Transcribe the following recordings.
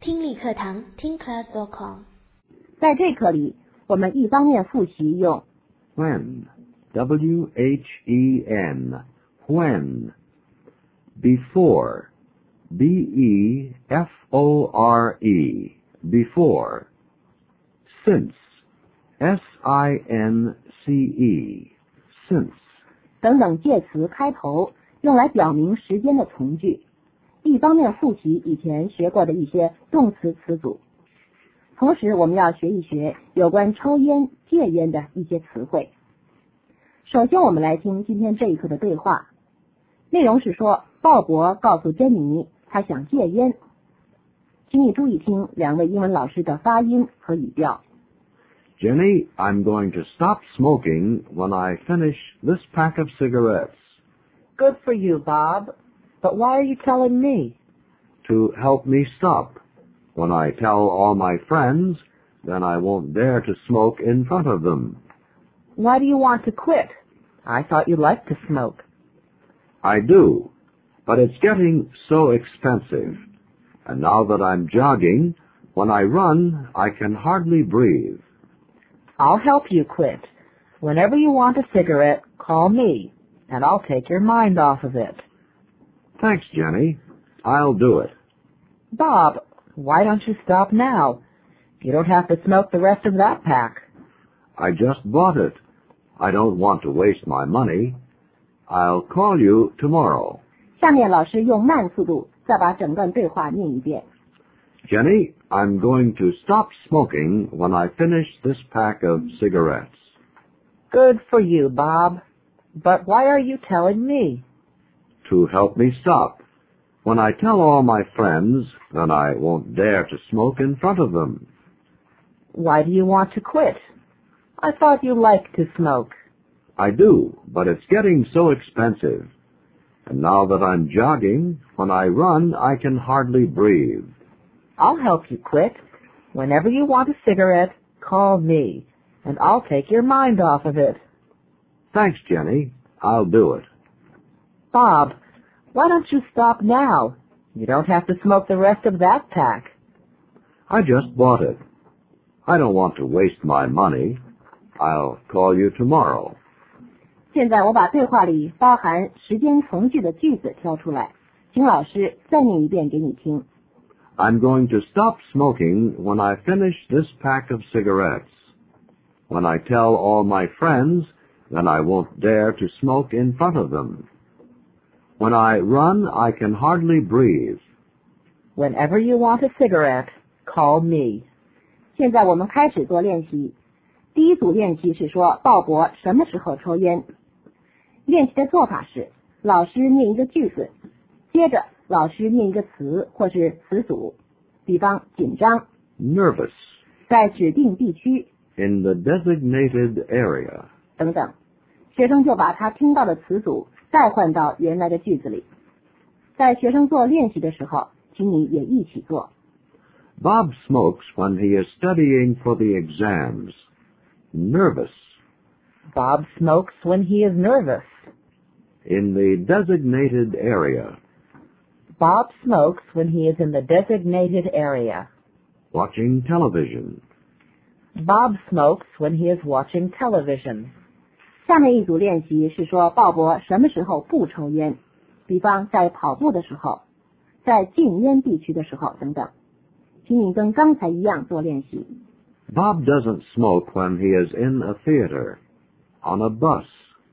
听力课堂听 class.com。 在这课里，我们一方面复习用 when, W-H-E-N, when, before, B-E-F-O-R-E, before, since, S-I-N-C-E, since, 等等介词开头，用来表明时间的从句。一方面复习以前学过的一些动词词组，同时我们要学一学有关抽烟、戒烟的一些词汇。首先我们来听今天这一课的对话，内容是说鲍勃告诉珍妮他想戒烟，请你注意听两位英文老师的发音和语调。 Jenny, I'm going to stop smoking when I finish this pack of cigarettes. Good for you, Bob. But why are you telling me? To help me stop. When I tell all my friends, then I won't dare to smoke in front of them. Why do you want to quit? I thought you liked to smoke. I do, but it's getting so expensive. And now that I'm jogging, when I run, I can hardly breathe. I'll help you quit. Whenever you want a cigarette, call me, and I'll take your mind off of it. Thanks, Jenny. I'll do it. Bob, why don't you stop now? You don't have to smoke the rest of that pack. I just bought it. I don't want to waste my money. I'll call you tomorrow. 下面老师用慢速度再把整段对话念一遍。 Jenny, I'm going to stop smoking when I finish this pack of cigarettes. Good for you, Bob. But why are you telling me? To help me stop. When I tell all my friends, then I won't dare to smoke in front of them. Why do you want to quit? I thought you liked to smoke. I do, but it's getting so expensive. And now that I'm jogging, when I run, I can hardly breathe. I'll help you quit. Whenever you want a cigarette, call me, and I'll take your mind off of it. Thanks, Jenny. I'll do it. Bob, why don't you stop now? You don't have to smoke the rest of that pack. I just bought it. I don't want to waste my money. I'll call you tomorrow. 现在我把对话里包含时间从句的句子挑出来，请老师再念一遍给你听。 I'm going to stop smoking when I finish this pack of cigarettes. When I tell all my friends, then I won't dare to smoke in front of them. When I run, I can hardly breathe. Whenever you want a cigarette, call me. 现在我们开始做练习。第一组练习是说鲍勃什么时候抽烟。练习的做法是，老师念一个句子，接着老师念一个词或是词组，比方紧张 Nervous. 在指定地区 In the designated area. 等等，学生就把他听到的词组代换到原来的句子里。在学生做练习的时候，请你也一起做。 Bob smokes when he is studying for the exams. Nervous. Bob smokes when he is nervous. In the designated area. Bob smokes when he is in the designated area. Watching television. Bob smokes when he is watching television. 下面一组练习是说鲍勃什么时候不抽烟，比方在跑步的时候，在禁烟地区的时候等等。请你跟刚才一样做练习。 Bob doesn't smoke when he is in a theater. On a bus.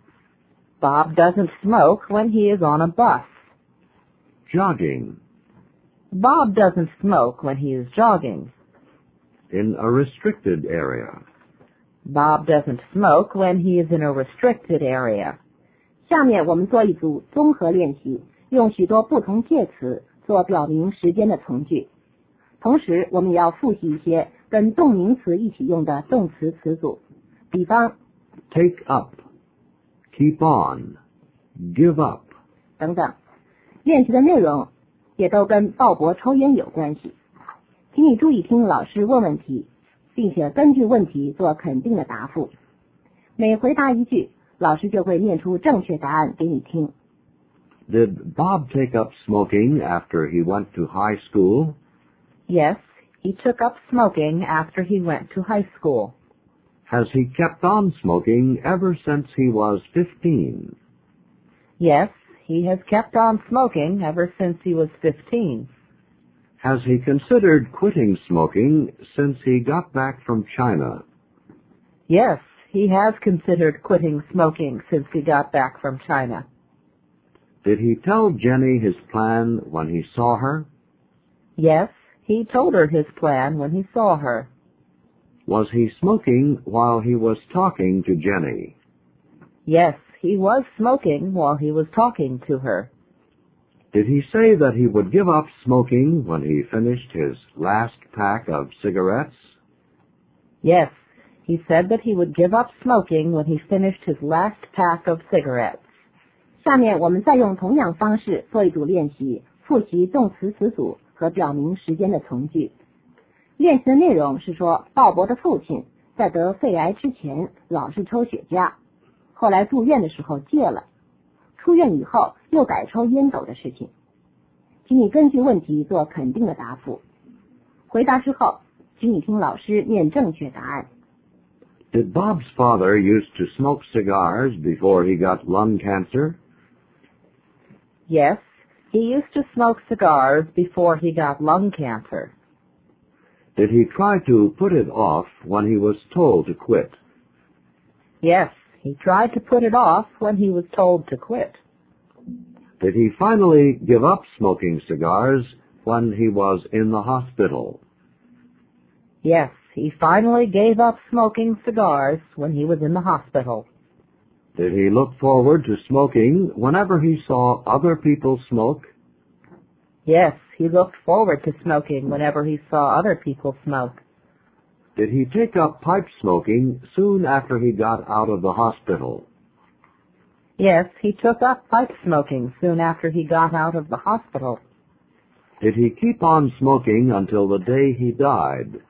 Bob doesn't smoke when he is on a bus. Jogging. Bob doesn't smoke when he is jogging. In a restricted area. Bob doesn't smoke when he is in a restricted area. 下面我们做一组综合练习，用许多不同介词做表明时间的从句。同时我们也要复习一些跟动名词一起用的动词词组，比方 Take up. Keep on. Give up. 等等。练习的内容也都跟鲍勃抽烟有关系。请你注意听老师问问题，并且根据问题做肯定的答复。每回答一句，老师就会念出正确答案给你听。 Did Bob take up smoking after he went to high school? Yes, he took up smoking after he went to high school. Has he kept on smoking ever since he was 15? Yes, he has kept on smoking ever since he was 15. Has he considered quitting smoking since he got back from China? Yes, he has considered quitting smoking since he got back from China. Did he tell Jenny his plan when he saw her? Yes, he told her his plan when he saw her. Was he smoking while he was talking to Jenny? Yes, he was smoking while he was talking to her. Did he say that he would give up smoking when he finished his last pack of cigarettes? Yes, he said that he would give up smoking when he finished his last pack of cigarettes. 下面我们再用同样方式做一组练习，复习动词词组和表明时间的从句。练习的内容是说，鲍勃的父亲在得肺癌之前老是抽雪茄，后来住院的时候戒了，出院以后又改抽烟斗的事情。请你根据问题做肯定的答复。回答之后，请你听老师念正确答案。 Did Bob's father used to smoke cigars before he got lung cancer? Yes, he used to smoke cigars before he got lung cancer. Did he try to put it off when he was told to quit? Yes, he tried to put it off when he was told to quit. Did he finally give up smoking cigars when he was in the hospital? Yes, he finally gave up smoking cigars when he was in the hospital. Did he look forward to smoking whenever he saw other people smoke? Yes, he looked forward to smoking whenever he saw other people smoke. Did he take up pipe smoking soon after he got out of the hospital? Yes, he took up pipe smoking soon after he got out of the hospital. Did he keep on smoking until the day he died?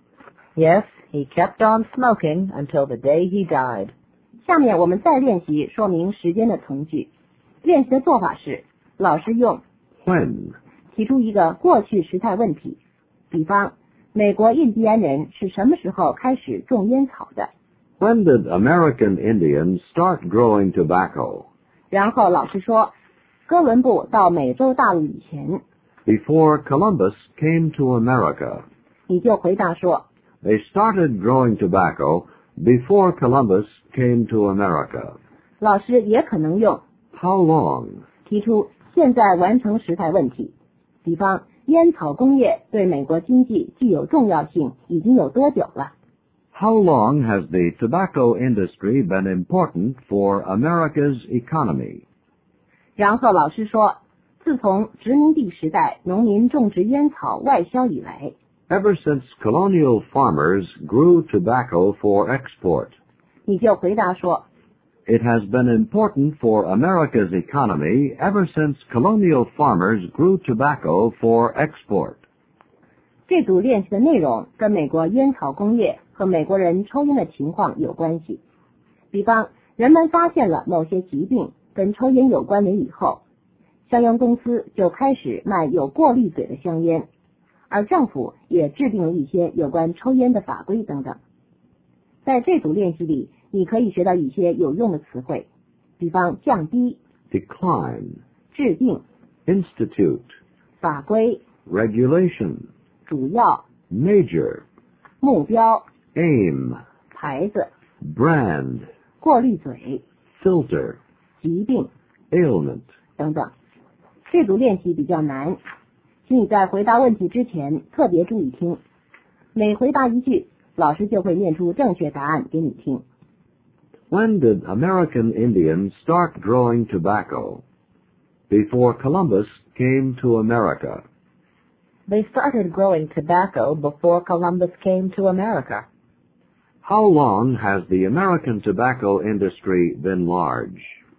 Yes, he kept on smoking until the day he died. 下面我们再练习说明时间的从句。练习的做法是，老师用 When? 提出一个过去时态问题，比方，美国印第安人是什么时候开始种烟草的？ When did American Indians start growing tobacco? 然后老师说，哥伦布到美洲大陆以前， Before Columbus came to America. 你就回答说， They started growing tobacco before Columbus came to America. 老师也可能用 How long? 提出现在完成时态问题，比方，烟草工业对美国经济具有重要性已经有多久了？ How long has the tobacco industry been important for America's economy? 然后老师说，自从殖民地时代农民种植烟草外销以来， Ever since colonial farmers grew tobacco for export, 你就回答说， it has been important for America's economy ever since colonial farmers grew tobacco for export. 这组练习的内容跟美国烟草工业和美国人抽烟的情况有关系。比方，人们发现了某些疾病跟抽烟有关联以后，香烟公司就开始卖有过滤嘴的香烟，而政府也制定了一些有关抽烟的法规等等。在这组练习里，你可以学到一些有用的词汇，比方降低、 Decline, 制定、 institute, 法规、 regulation, 主要、 major, 目标、 aim, 牌子、 brand, 过滤嘴、 filter, 疾病 ailment. 等等。这组练习比较难，请你在回答问题之前特别注意听。每回答一句，老师就会念出正确答案给你听。 When did American Indians start growing tobacco? Before Columbus came to America. They started growing tobacco before Columbus came to America. How long has the American tobacco industry been large?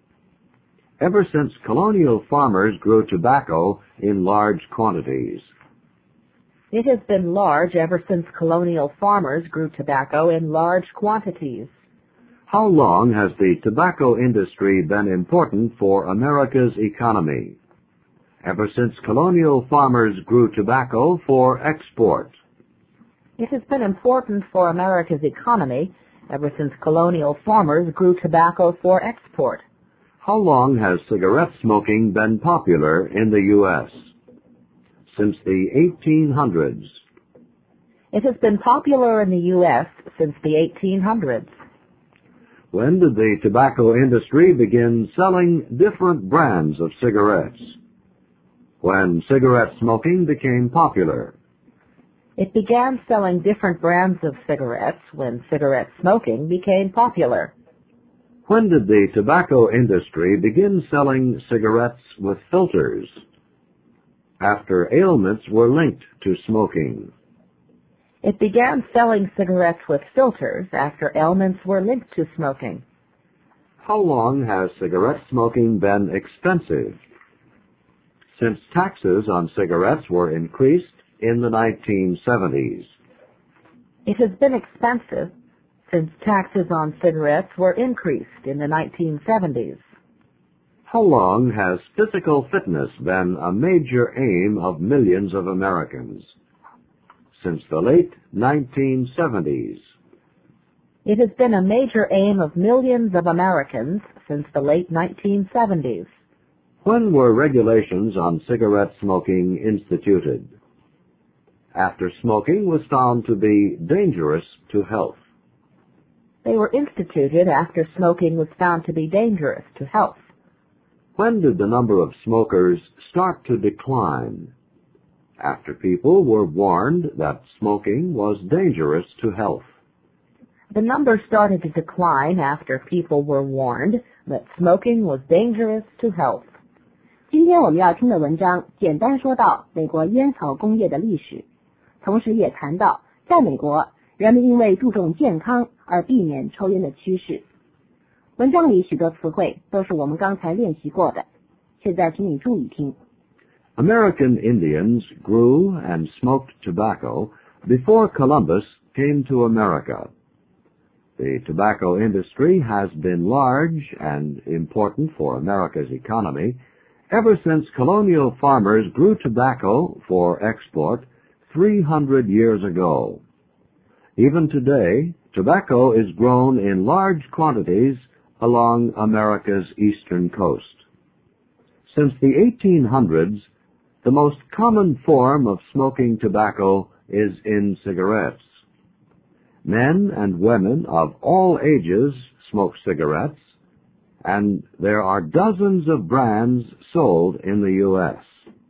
Ever since colonial farmers grew tobacco in large quantities. It has been large ever since colonial farmers grew tobacco in large quantities. How long has the tobacco industry been important for America's economy? ever since colonial farmers grew tobacco for export. It has been important for America's economy ever since colonial farmers grew tobacco for export. How long has cigarette smoking been popular in the U.S.? Since the 1800s. It has been popular in the U.S. since the 1800s. When did the tobacco industry begin selling different brands of cigarettes? When cigarette smoking became popular. It began selling different brands of cigarettes when cigarette smoking became popular. When did the tobacco industry begin selling cigarettes with filters? After ailments were linked to smoking. It began selling cigarettes with filters after ailments were linked to smoking. How long has cigarette smoking been expensive? Since taxes on cigarettes were increased in the 1970s. It has been expensive since taxes on cigarettes were increased in the 1970s. How long has physical fitness been a major aim of millions of Americans? Since the late 1970s. It has been a major aim of millions of Americans since the late 1970s. When were regulations on cigarette smoking instituted? After smoking was found to be dangerous to health. They were instituted after smoking was found to be dangerous to health. When did the number of smokers start to decline? After people were warned that smoking was dangerous to health. The number started to decline after people were warned that smoking was dangerous to health. 今天我们要听的文章简单说到美国烟草工业的历史，同时也谈到在美国人们因为注重健康而避免抽烟的趋势。文章里许多词汇都是我们刚才练习过的，现在请你注意听。 American Indians grew and smoked tobacco before Columbus came to America. The tobacco industry has been large and important for America's economy ever since colonial farmers grew tobacco for export 300 years ago. Even today, tobacco is grown in large quantities along America's eastern coast. Since the 1800s, the most common form of smoking tobacco is in cigarettes. Men and women of all ages smoke cigarettes, and there are dozens of brands sold in the U.S.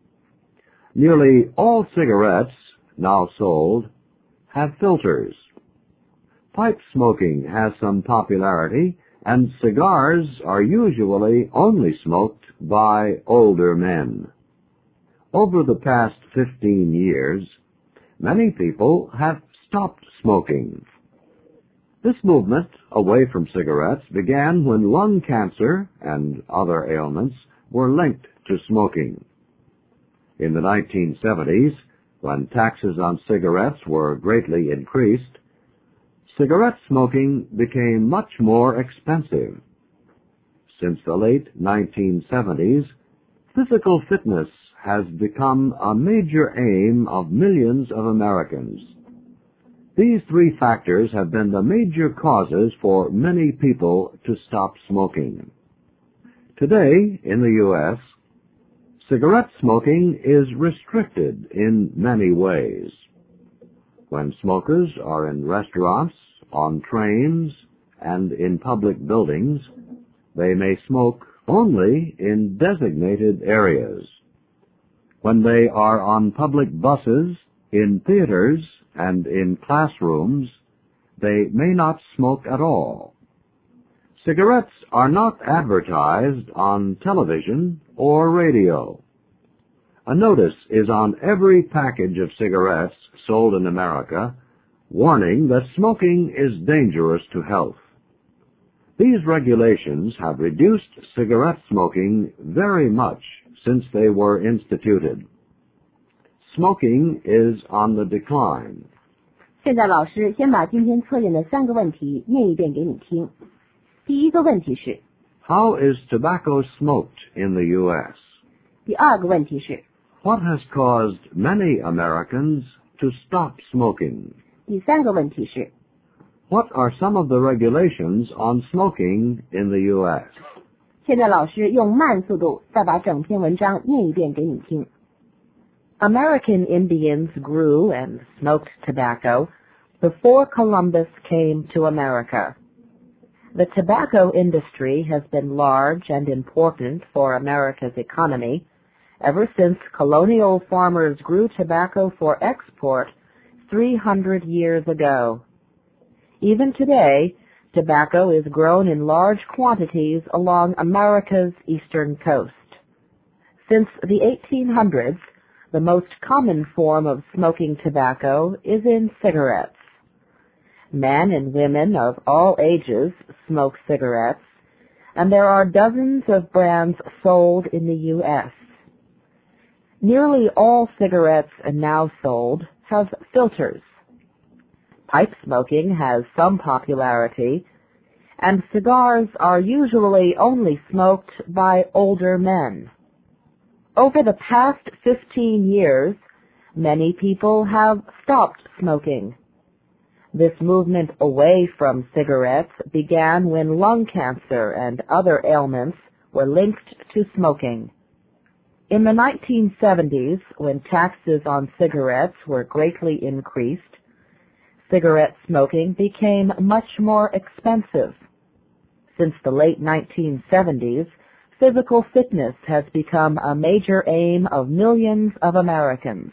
Nearly all cigarettes now sold have filters. Pipe smoking has some popularity, and cigars are usually only smoked by older men. Over the past 15 years, many people have stopped smoking. This movement away from cigarettes began when lung cancer and other ailments were linked to smoking. In the 1970s, when taxes on cigarettes were greatly increased, cigarette smoking became much more expensive. Since the late 1970s, physical fitness has become a major aim of millions of Americans. These three factors have been the major causes for many people to stop smoking. Today, in the U.S., cigarette smoking is restricted in many ways. When smokers are in restaurants, on trains, and in public buildings, they may smoke only in designated areas. When they are on public buses, in theaters, and in classrooms, they may not smoke at all. Cigarettes are not advertised on television or radio. A notice is on every package of cigarettes sold in America warning that smoking is dangerous to health. These regulations have reduced cigarette smoking very much since they were instituted. Smoking is on the decline. 现在老师先把今天测验的3个问题念一遍给你听。第一个问题是 How is tobacco smoked in the U.S.? 第二个问题是 What has caused many Americans to stop smoking? 第三个问题是 What are some of the regulations on smoking in the U.S.? 现在老师用慢速度再把整篇文章念一遍给你听。 American Indians grew and smoked tobacco before Columbus came to America. The tobacco industry has been large and important for America's economy ever since colonial farmers grew tobacco for export 300 years ago. Even today, tobacco is grown in large quantities along America's eastern coast. Since the 1800s, the most common form of smoking tobacco is in cigarettes. Men and women of all ages smoke cigarettes, and there are dozens of brands sold in the U.S. Nearly all cigarettes now sold have filters. Pipe smoking has some popularity, and cigars are usually only smoked by older men. Over the past 15 years, many people have stopped smoking. This movement away from cigarettes began when lung cancer and other ailments were linked to smoking. In the 1970s, when taxes on cigarettes were greatly increased, cigarette smoking became much more expensive. Since the late 1970s, physical fitness has become a major aim of millions of Americans.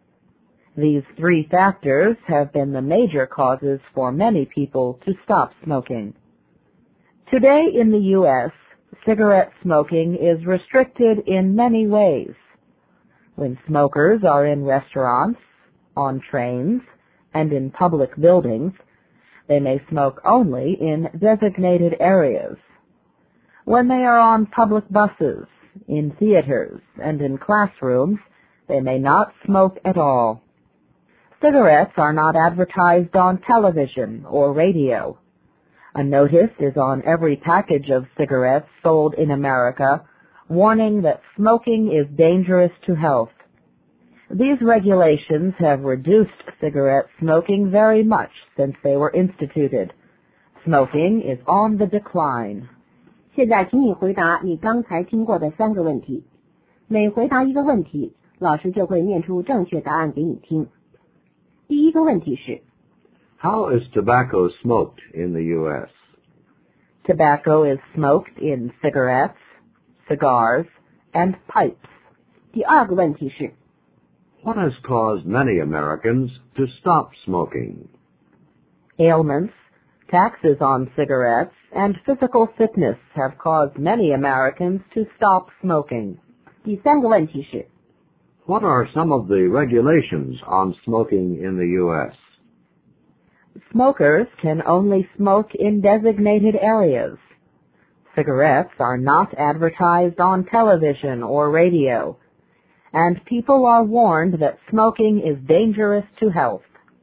These three factors have been the major causes for many people to stop smoking. Today in the U.S., cigarette smoking is restricted in many ways. When smokers are in restaurants, on trains, and in public buildings, they may smoke only in designated areas. When they are on public buses, in theaters, and in classrooms, they may not smoke at all. Cigarettes are not advertised on television or radio. A notice is on every package of cigarettes sold in America, warning that smoking is dangerous to health. These regulations have reduced cigarette smoking very much since they were instituted. Smoking is on the decline. 现在请你回答你刚才听过的三个问题。每回答一个问题，老师就会念出正确答案给你听。第一个问题是 How is tobacco smoked in the U.S.? Tobacco is smoked in cigarettes, cigars, and pipes. 第二个问题是 What has caused many Americans to stop smoking? Ailments, taxes on cigarettes, and physical fitness have caused many Americans to stop smoking. 第三个问题是 What are some of the regulations on smoking in the U.S.? Smokers can only smoke in designated areas. Cigarettes are not advertised on television or radio, and people are warned that smoking is dangerous to health.